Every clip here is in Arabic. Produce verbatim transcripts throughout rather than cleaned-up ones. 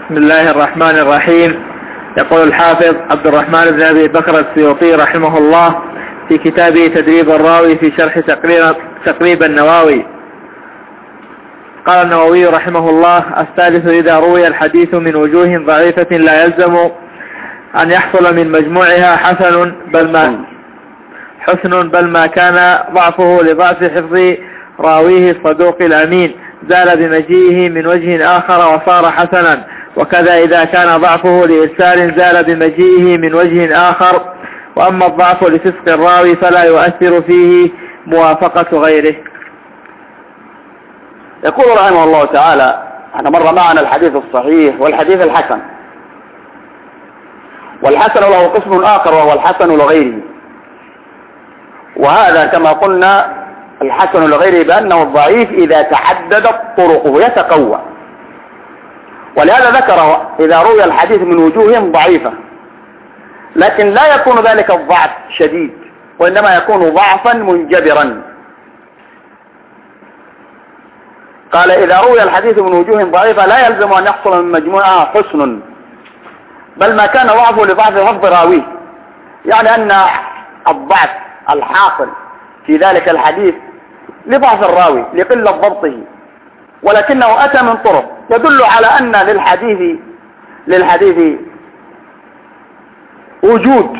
بسم الله الرحمن الرحيم. يقول الحافظ عبد الرحمن بن أبي بكر السيوطي رحمه الله في كتابه تدريب الراوي في شرح تقريب النووي، قال النووي رحمه الله: الثالث إذا روي الحديث من وجوه ضعيفة لا يلزم أن يحصل من مجموعها حسن بل ما حسن بل ما كان ضعفه لضعف حفظ راويه الصدوق الأمين زال بمجيئه من وجه آخر وصار حسنا، وكذا إذا كان ضعفه لإرسال زال بمجيئه من وجه آخر، وأما الضعف لفسق الراوي فلا يؤثر فيه موافقة غيره. يقول رحمه الله تعالى: احنا مر معنا الحديث الصحيح والحديث الحسن، والحسن له قسم آخر وهو الحسن لغيره، وهذا كما قلنا الحسن لغيره بأنه الضعيف إذا تعددت طرقه يتقوى، ولهذا ذكر إذا روي الحديث من وجوه ضعيفة، لكن لا يكون ذلك الضعف شديد، وإنما يكون ضعفا منجبرا. قال: إذا روي الحديث من وجوه ضعيفة لا يلزم أن يحصل من مجموعها حسن بل ما كان ضعفه لضعف حفظ راويه، يعني أن الضعف الحاصل في ذلك الحديث لضعف الراوي لقلة ضبطه، ولكنه أتى من طرق يدل على أن للحديث للحديث وجود،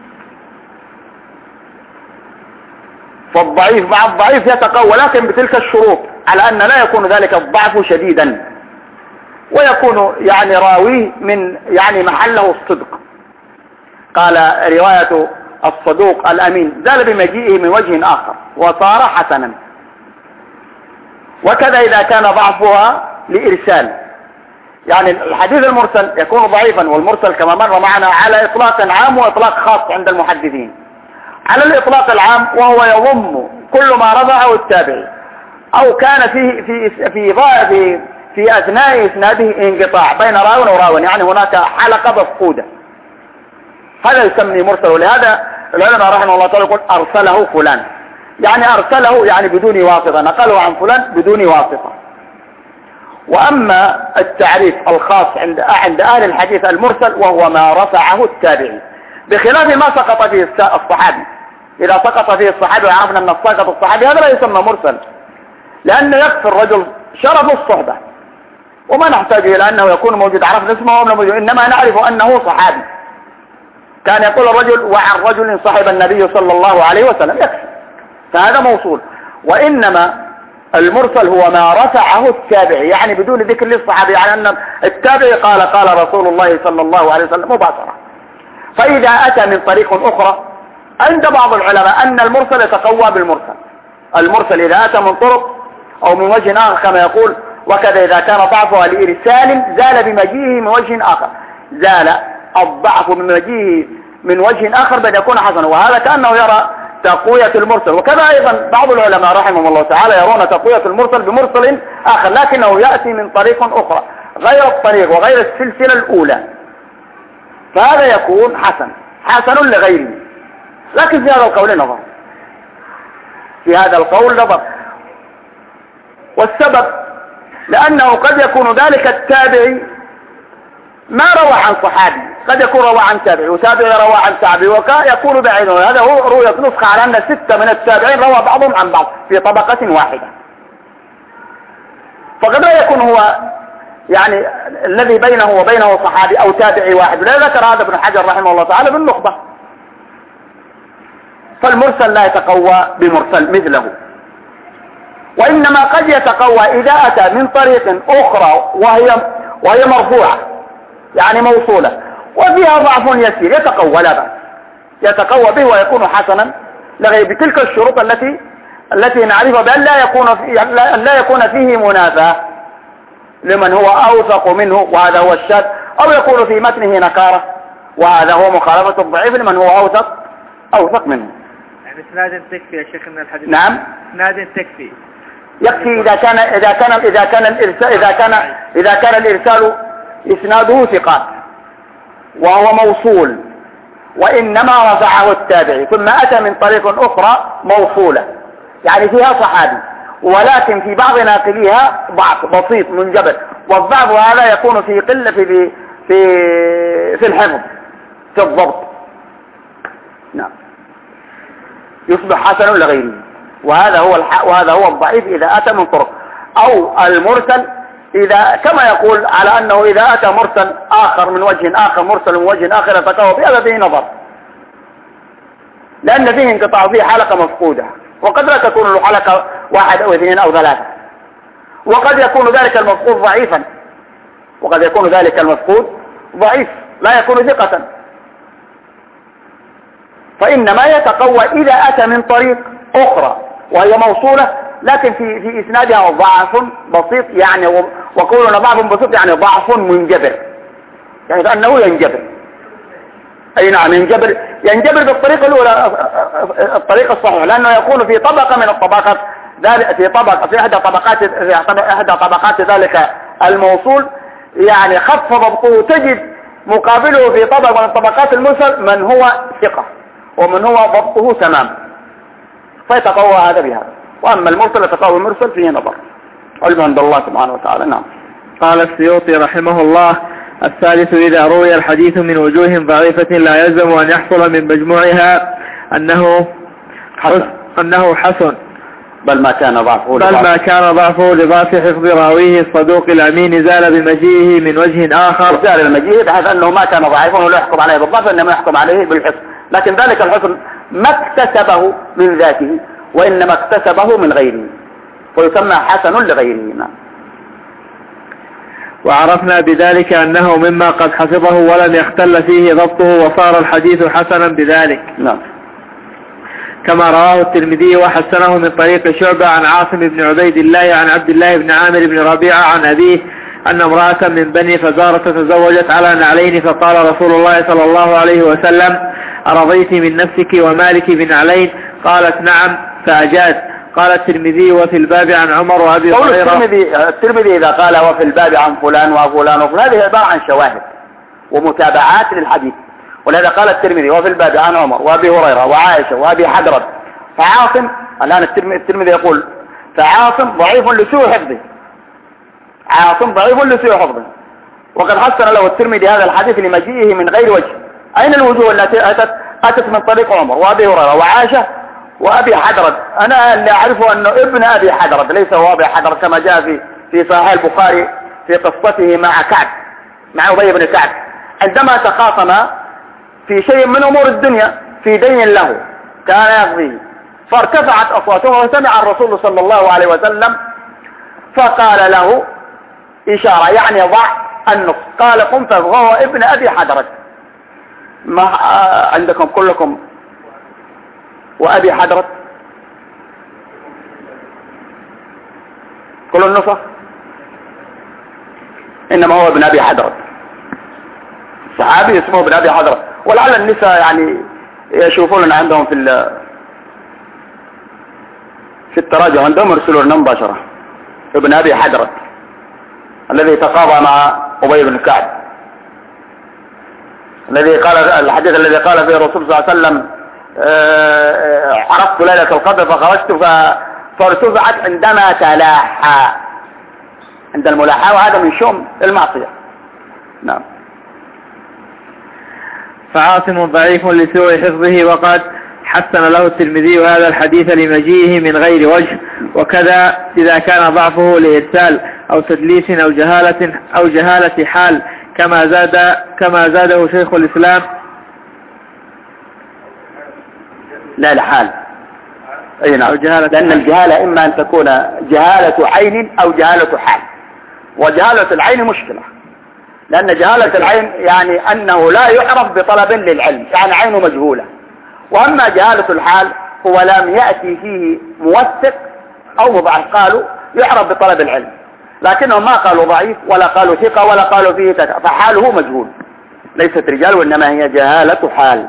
فالضعيف مع الضعيف يتقوى لكن بتلك الشروط، على أن لا يكون ذلك الضعف شديدا، ويكون يعني راويه من يعني محله الصدق. قال: رواية الصدوق الأمين زال بمجيئه من وجه آخر وصار حسنا، وكذا إذا كان ضعفها لإرسال، يعني الحديث المرسل يكون ضعيفا، والمرسل كما مر معنا على إطلاق عام وإطلاق خاص عند المحدثين. على الإطلاق العام وهو يضم كل ما رفعه التابعي أو كان في في في في, في أثناء إسناده انقطاع بين راو وراو، يعني هناك حلقة مفقودة، هذا يسمى مرسل. ولهذا العلماء رحمه الله تعالى يقول: أرسله فلان، يعني أرسله يعني بدون واسطة، نقله عن فلان بدون واسطة. وأما التعريف الخاص عند عند أهل الحديث المرسل وهو ما رفعه التابعي، بخلاف ما سقط فيه الصحابي. إذا سقط فيه الصحابي وعرفنا أن سقط الصحابي هذا لا يسمى مرسل، لأن يكفي الرجل شرف الصحبة، وما نحتاج إلى أنه يكون موجود عرفنا اسمه ولا موجود، إنما نعرف أنه صحابي كان يقول الرجل: وعن رجل صحب النبي صلى الله عليه وسلم، يكفي، فهذا موصول. وإنما المرسل هو ما رفعه التابعي، يعني بدون ذكر للصحابي، يعني أن التابعي قال قال رسول الله صلى الله عليه وسلم مباشرة. فإذا أتى من طريق أخرى عند بعض العلماء أن المرسل يتقوى بالمرسل، المرسل إذا أتى من طرق أو من وجه آخر كما يقول: وكذا إذا كان ضعفها لإرسال زال بمجيئه من وجه آخر، زال الضعف من مجيئه من وجه آخر بأن يكون حسنا، وهذا كأنه يرى تقوية المرسل. وكذا أيضا بعض العلماء رحمهم الله تعالى يرون تقوية المرسل بمرسل آخر، لكنه يأتي من طريق أخرى غير الطريق وغير السلسلة الأولى، فهذا يكون حسن حسن لغيره. لكن في هذا القول نظر، في هذا القول نظر، والسبب لأنه قد يكون ذلك التابعي ما روى عن صحابي، قد يكون روى عن تابعي، وتابعي روى عن تابعي، ويكون بعينه. هذا هو رؤية نسخة على أن ستة من التابعين روى بعضهم عن بعض في طبقة واحدة، فقد لا يكون هو يعني الذي بينه وبينه صحابي أو تابعي واحد. لا ذكر هذا ابن حجر رحمه الله تعالى بالنخبة. فالمرسل لا يتقوى بمرسل مثله، وإنما قد يتقوى إذا أتى من طريق أخرى وهي وهي مرفوعة، يعني موصولة وفيها ضعف يسير، يتقوى لا بأس، يتقوى به ويكون حسنا لغير بتلك الشروط التي التي نعرفها بأن لا يكون في لا يكون فيه منافاة لمن هو أوثق منه، وهذا هو الشاذ، أو يكون في متنه نكارة، وهذا هو مخالفة الضعيف لمن هو أوثق أوثق منه. يعني اسناد تكفي يا شيخ من الحديث؟ نعم، اسناد تكفي، يكفي إذا كان إذا كان إذا كان الإرسال إذا كان إذا كان الإرسال إسناده ثقات وهو موصول، وإنما رفعه التابعي ثم أتى من طريق أخرى موصولة، يعني فيها صحابي ولكن في بعض ناقليها ضعف بسيط منجبر، والضعف هذا يكون في قلة في في في الحفظ في الضبط. نعم، يصبح حسن لغيره، وهذا هو الح... وهذا هو الضعيف إذا أتى من طرق، أو المرسل إذا كما يقول على أنه إذا أتى مرسل آخر من وجه آخر مرسل من وجه آخر يتقوى في هذا فيه نظر، لأن فيه انقطاع، فيه حلقة مفقودة، وقد لا تكون له حلقة واحد أو اثنين أو ثلاثة، وقد يكون ذلك المفقود ضعيفا، وقد يكون ذلك المفقود ضعيف لا يكون ثقة، فإنما يتقوى إذا أتى من طريق أخرى وهي موصولة لكن في في إسنادها ضعف بسيط، يعني وقولنا ضعف بسيط يعني ضعف منجبر، يعني كأنه ينجبر. أي نعم، ينجبر ينجبر بالطريقة الأولى الطريقة الصحيحة، لأنه يكون في طبقة من الطبقات، في طبقة في إحدى طبقات في إحدى طبقات ذلك الموصول، يعني خف ضبطه، تجد مقابله في طبقة من طبقات المرسل من هو ثقة ومن هو ضبطه تمام، فيتقوى هذا بهذا. وأما المرسل يتقوى المرسل فيه نظر، علم عند الله سبحانه وتعالى. نعم. قال السيوطي رحمه الله: الثالث إذا روي الحديث من وجوه ضعيفة لا يلزم أن يحصل من مجموعها أنه حسن, أنه حسن بل ما كان ضعفه بل ما كان ضعفه لضعف حفظ راويه الصدوق الأمين زال بمجيئه من وجه آخر. زال المجيء بحيث أنه ما كان ضعيفا ولا يحكم عليه بالضعف، إنما يحكم عليه بالحسن، لكن ذلك الحسن ما اكتسبه من ذاته وإنما اكتسبه من غيره، ويسمى حسن لغيره. نعم. وعرفنا بذلك أنه مما قد حفظه ولم يختل فيه ضبطه، وصار الحديث حسنا بذلك. نعم. كما رواه الترمذي وحسنه من طريق شعبة عن عاصم بن عبيد الله عن عبد الله بن عامر بن ربيعة عن أبيه أن امرأة من بني فزارة تزوجت على نعلين، فقال رسول الله صلى الله عليه وسلم: أرضيت من نفسك ومالك بنعلين؟ قالت: نعم، فأجاز. قال الترمذي: وفي الباب عن عمر وأبي هريرة. الترمذي الترمذي إذا قال وفي الباب عن فلان وفلان وفلان، هذه عبارة عن شواهد ومتابعات للحديث، ولهذا قال الترمذي وفي الباب عن عمر وأبي هريرة وعائشة وأبي حدرد. فعاصم الآن الترمذي يقول فعاصم ضعيف لسوء حفظه، عاصم ضعيف لسوء حفظه، وقد حسن له الترمذي هذا الحديث لمجيئه من غير وجه. أين الوجوه التي أتت أتت من طريق عمر وأبي هريرة وعائشة وأبي حدرد؟ أنا اللي أعرفه أنه ابن أبي حدرد، ليس هو أبي حدرد كما جاء في في صحيح البخاري في قصته مع كعب مع أبي بن كعب، عندما تخاصما في شيء من أمور الدنيا في دين له كان يقضيه، فارتفعت أصواتهما وسمع الرسول صلى الله عليه وسلم فقال له إشارة يعني ضع النص، قال قم فهو ابن أبي حدرد. ما عندكم كلكم وأبي حدرد كل النصف؟ إنما هو ابن أبي حدرد، صحابي اسمه ابن أبي حدرد، ولعل النساء يعني يشوفون عندهم في في التراجم عندهم يرسلون لنا مباشرة ابن أبي حدرد الذي تقاضى مع أبي بن كعب، الذي قال الحديث الذي قال فيه الرسول صلى الله عليه وسلم: عرفت ليلة القدر فخرجت فارتفعت عندما تلاحى، عند الملاحى، وهذا من شؤم المعصية. نعم. فعاصم ضعيف لسوء حفظه، وقد حسن له الترمذي هذا الحديث لمجيئه من غير وجه، وكذا إذا كان ضعفه لإرسال أو تدليس أو جهالة أو جهالة حال، كما زاد كما زاده شيخ الإسلام. لا لحال، أي نعم، لأن الجهالة إما أن تكون جهالة عين أو جهالة حال، وجهالة العين مشكلة، لأن جهالة العين يعني أنه لا يعرف بطلب للعلم، يعني عينه مجهولة. وأما جهالة الحال هو لم يأتي فيه موثق أو مضاعف، قالوا يعرف بطلب العلم، لكنهم ما قالوا ضعيف ولا قالوا ثقة ولا قالوا فيه تك... فحاله مجهول، ليست رجال وإنما هي جهالة حال.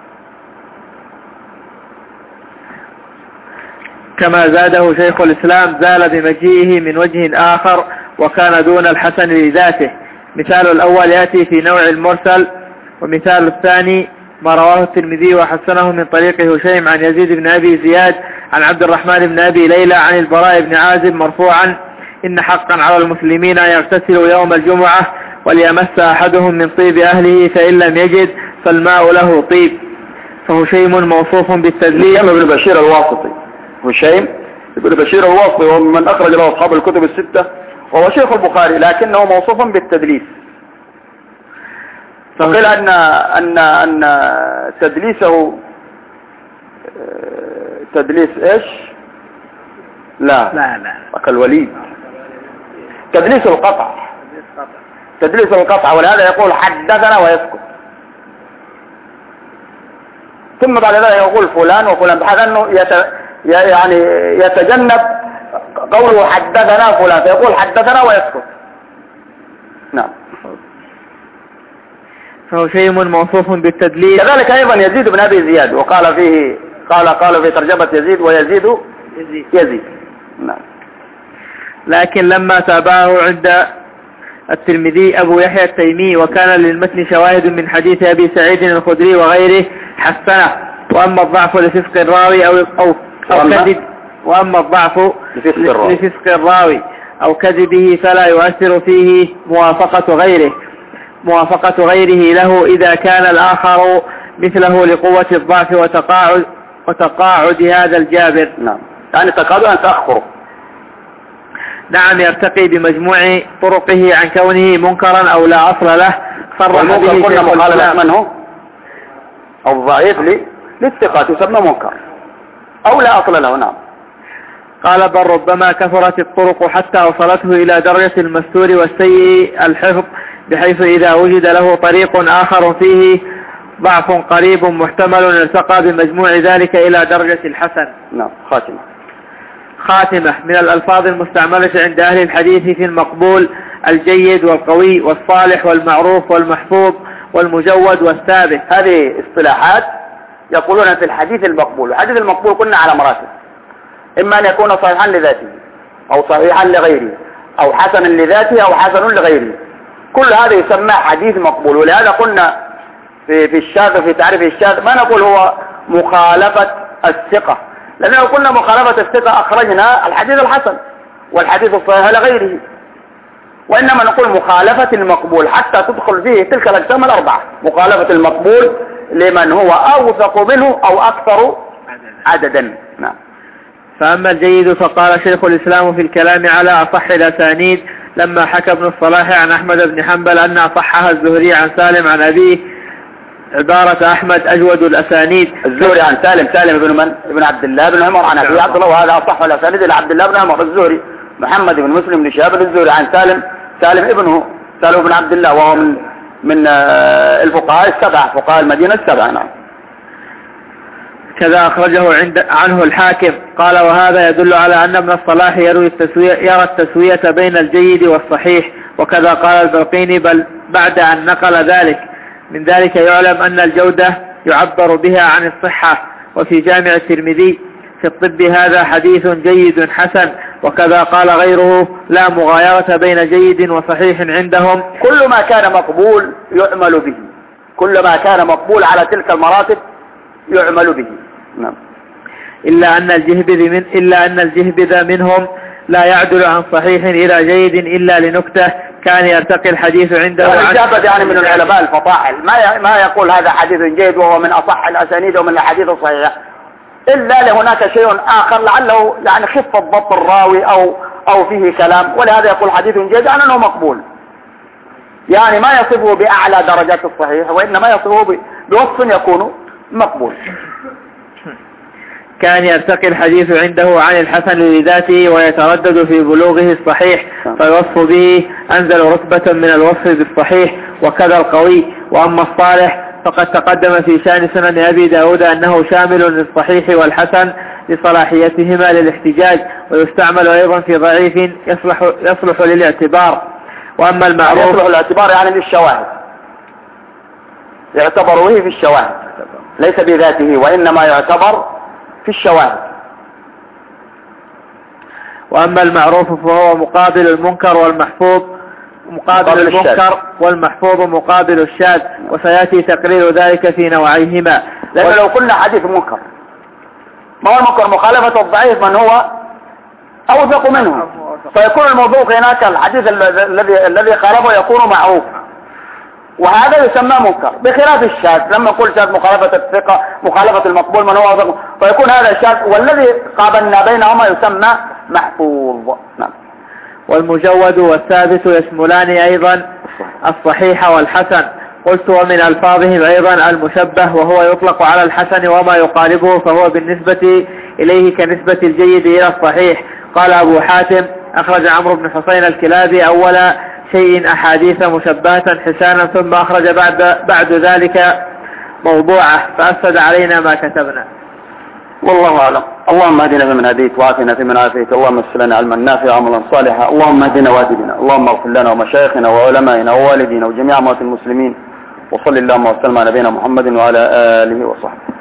كما زاده شيخ الإسلام: زال بمجيئه من وجه آخر وكان دون الحسن لذاته. مثال الأول يأتي في نوع المرسل، ومثال الثاني ما رواه الترمذي وحسنه من طريق هشيم عن يزيد بن أبي زياد عن عبد الرحمن بن أبي ليلى عن البراء بن عازب مرفوعا إن حقا على المسلمين أن يغتسلوا يوم الجمعة وليمس أحدهم من طيب أهله فإن لم يجد فالماء له طيب. فهشيم موصوف بالتدليس. هشيم بن بشير الواسطي، هشيم بن بشير الواسطي ومن أخرج له أصحاب الكتب الستة وهو شيخ البخاري، لكنه موصوف بالتدليس. فقيل أن أن أن تدليسه تدليس إيش؟ لا لا لا كالوليد، تدليس القطع، تدليس القطع، ولهذا يقول حدثنا ويسكت، ثم بعد ذلك يقول فلان وفلان، بحيث أنه يت... يعني يتجنب قوله حدثنا فلان، فيقول حدثنا ويسكت. نعم. فهشيم موصوف بالتدليس. كذلك أيضا يزيد بن أبي زياد، وقال فيه قال قال في ترجمة يزيد ويزيد يزيد, يزيد. نعم. لكن لما تابعه عند الترمذي أبو يحيى التيمي وكان للمتن شواهد من حديث أبي سعيد الخدري وغيره حسنه. وأما الضعف لفسق الراوي أو, أو, أو كذب وأما الضعف لفسق الراوي أو كذبه فلا يؤثر فيه موافقة غيره موافقة غيره له إذا كان الآخر مثله لقوة الضعف وتقاعد وتقاعد هذا الجابر. نعم، يعني تقاعد أن تأخره. نعم، يرتقي بمجموع طرقه عن كونه منكرا أو لا أصل له. صرح به قلنا مخالفة من هو الضعيف للثقات يسمى منكر أو لا أصل له. نعم. قال بل ربما كثرت الطرق حتى وصلته إلى درجة المستور والسيء الحفظ، بحيث إذا وجد له طريق آخر فيه ضعف قريب محتمل ارتقى بمجموع ذلك إلى درجة الحسن. نعم. خاتمة خاتمة من الألفاظ المستعملة عند أهل الحديث في المقبول الجيد والقوي والصالح والمعروف والمحفوظ والمجود والثابت. هذه اصطلاحات يقولون في الحديث المقبول. الحديث المقبول قلنا على مراتب، إما أن يكون صحيحا لذاته أو صحيحا لغيره أو حسنا لذاته أو حسن لغيره، كل هذا يسمى حديث مقبول. ولهذا قلنا في في الشاذ في تعريف الشاذ ما نقول هو مخالفة الثقة، لأن لو قلنا مخالفة الثقة أخرجنا الحديث الحسن والحديث الصحيح لغيره، وإنما نقول مخالفة المقبول حتى تدخل فيه تلك الأقسام الأربعة. مخالفة المقبول لمن هو أوثق منه أو أكثر عددا. نعم. فأما الجيد فقال شيخ الإسلام في الكلام على أصح الأسانيد لما حكى ابن الصلاح عن أحمد بن حنبل أن أصحها الزهري عن سالم عن أبيه عبارة أحمد أجود الأسانيد. الزهري عن سالم، سالم بن من؟ ابن عبد الله بن عمر عن أبي عبد الله، وهذا أصح الأسانيد إلى عبد الله بن عمر. الزهري محمد بن مسلم بن شهاب الزهري عن سالم، سالم ابنه سالم بن عبد الله، وهو من من الفقهاء السبعة، فقهاء المدينة السبعة. نعم. كذا أخرجه عند عنه الحاكم قال وهذا يدل على أن ابن الصلاح يروي التسوية يرى التسوية بين الجيد والصحيح. وكذا قال البرقيني بل بعد أن نقل ذلك. من ذلك يعلم أن الجودة يعبر بها عن الصحة. وفي جامع الترمذي في الطب هذا حديث جيد حسن. وكذا قال غيره لا مغايرة بين جيد وصحيح عندهم. كل ما كان مقبول يعمل به، كل ما كان مقبول على تلك المراتب يعمل به. نعم. إلا أن الجهبذ من إلا أن الجهبذ منهم لا يعدل عن صحيح إلى جيد إلا لنكتة كان يرتقي الحديث عنده. الجهبذ يعني من العلماء الفطاحل، ما ما يقول هذا حديث جيد وهو من أصح الأسانيد ومن الأحاديث الصحيحة، إلا لهناك شيء آخر لعله يعني خفة ضبط الراوي أو أو فيه كلام، ولهذا يقول حديث جيد عن أنه مقبول. يعني ما يصفه بأعلى درجات الصحيح، وإنما يصفه بوصف يكون مقبول. كان يرتقي الحديث عنده عن الحسن لذاته ويتردد في بلوغه الصحيح، فالوصف به أنزل رتبة من الوصف بالصحيح. وكذا القوي. وأما الصالح فقد تقدم في شأن سنن أبي داود أنه شامل للصحيح والحسن لصلاحيتهما للاحتجاج، ويستعمل أيضا في ضعيف يصلح, يصلح للاعتبار. وأما المعروف يصلح للاعتبار يعني للشواهد، يعتبر به في الشواهد ليس بذاته، وإنما يعتبر في الشواهد. وأما المعروف فهو مقابل المنكر والمحفوظ مقابل المنكر والمحفوظ مقابل الشاذ، وسيأتي تقرير ذلك في نوعيهما. لأنه لو قلنا حديث منكر، ما هو المنكر؟ مخالفة الضعيف من هو أوثق منه، فيكون الموضوع هناك الحديث الذي الذي خالفه يكون معروف، وهذا يسمى منكر، بخلاف الشاذ. لما نقول شاذ مخالفة الثقة، مخالفة المقبول من هو أوثق، فيكون هذا شاذ، والذي قابلنا بينهما يسمى محفوظ. نعم. والمجود والثابت يشملان أيضا الصحيح والحسن. قلت ومن ألفاظهم أيضا المشبه، وهو يطلق على الحسن وما يقاربه، فهو بالنسبة إليه كنسبة الجيد إلى الصحيح. قال أبو حاتم أخرج عمرو بن حسين الكلابي أول شيء أحاديث مشبهة حسانا، ثم أخرج بعد, بعد ذلك موضوعه فأفسد علينا ما كتبنا. والله أعلم. اللهم اهدنا فيمن هديت، وعافنا فيمن عافيت، اللهم يسر لنا علما نافعا وعملا صالحا، اللهم اهدنا واهد بنا، اللهم اغفر لنا ومشايخنا وعلمائنا ووالدينا وجميع موتى المسلمين، وصل اللهم وسلم على نبينا محمد وعلى آله وصحبه.